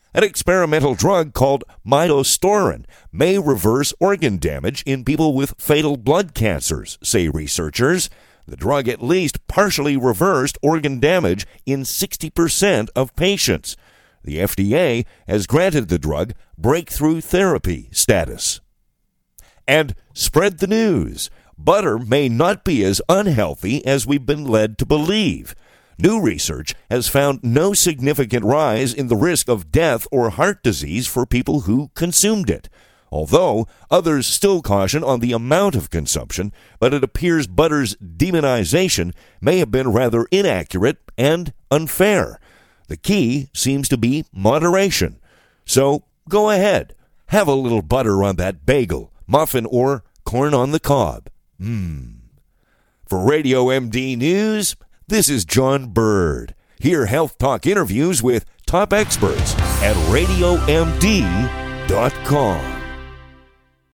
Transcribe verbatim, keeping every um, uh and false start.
An experimental drug called midostaurin may reverse organ damage in people with fatal blood cancers, say researchers. The drug at least partially reversed organ damage in sixty percent of patients. The F D A has granted the drug breakthrough therapy status. And spread the news. Butter may not be as unhealthy as we've been led to believe. New research has found no significant rise in the risk of death or heart disease for people who consumed it, although others still caution on the amount of consumption, but it appears butter's demonization may have been rather inaccurate and unfair. The key seems to be moderation. So go ahead, have a little butter on that bagel, muffin, or corn on the cob. Mmm. For Radio M D News, this is John Bird. Hear Health Talk interviews with top experts at radio m d dot com.